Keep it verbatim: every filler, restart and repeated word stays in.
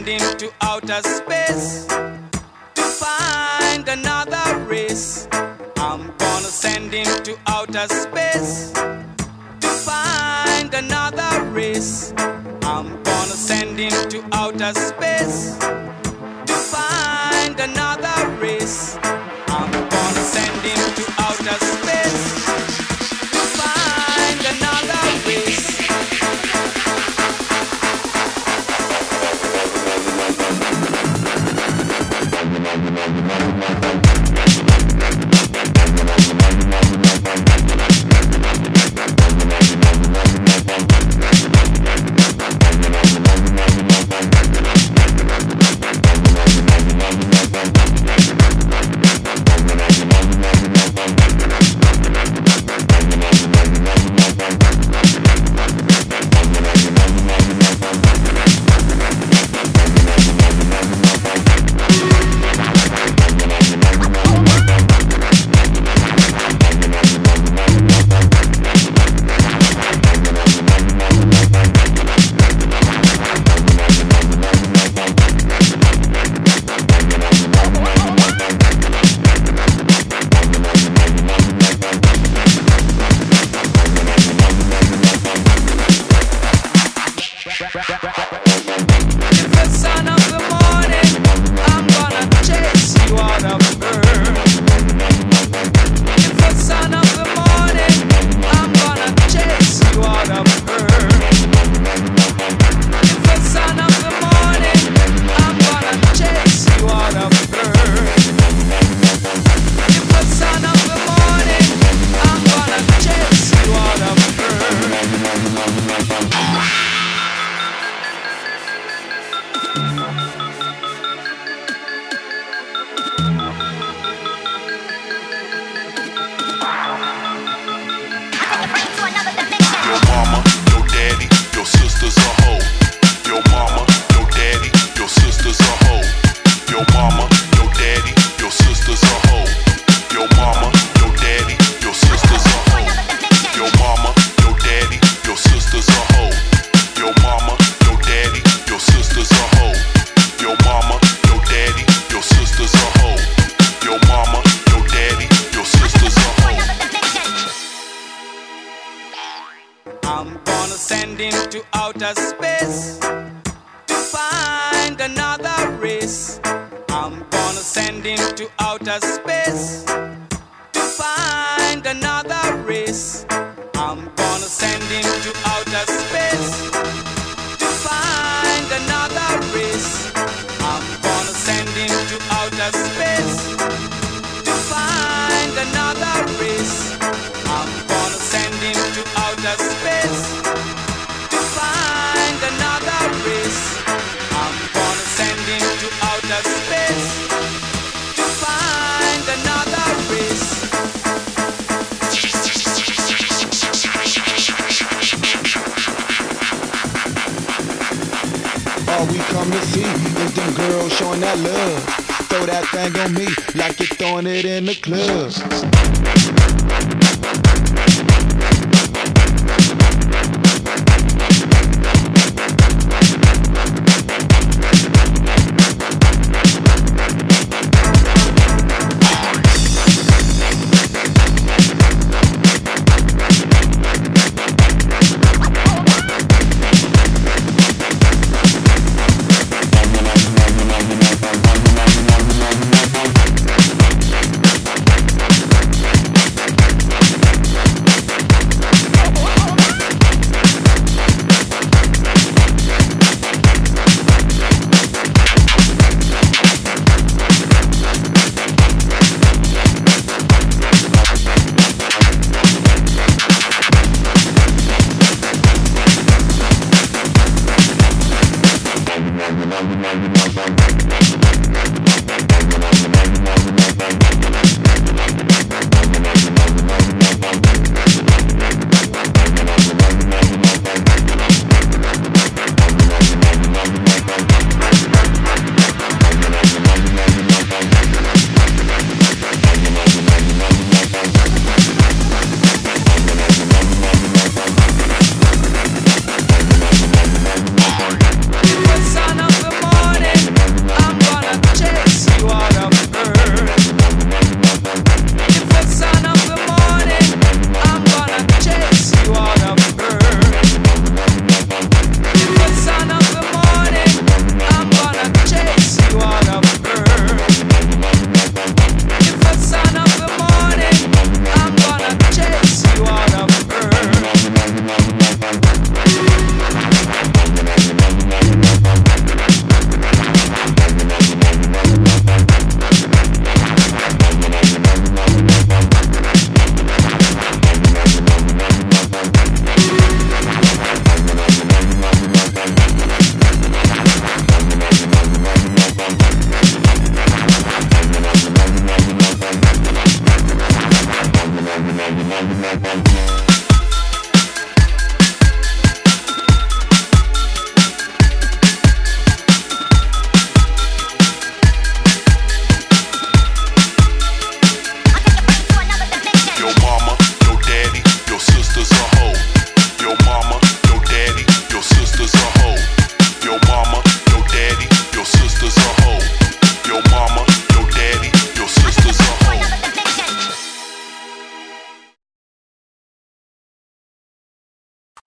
send him to outer space to find another race. I'm gonna send him to outer space to find another race. I'm gonna send him to outer space to find another race. I'm gonna send him to outer space to find another race. I'm gonna send him to outer space to find another race. I'm gonna send him to outer space to find another race. I'm gonna send him to outer space to find another race. I'm gonna send him to outer space to find another race. I'm gonna send him to outer space to find another race. I'm gonna send him to outer space to find another race. All we come to see is them girls showing that love. Throw that thing on me like you're throwing it in the club. We'll be right back.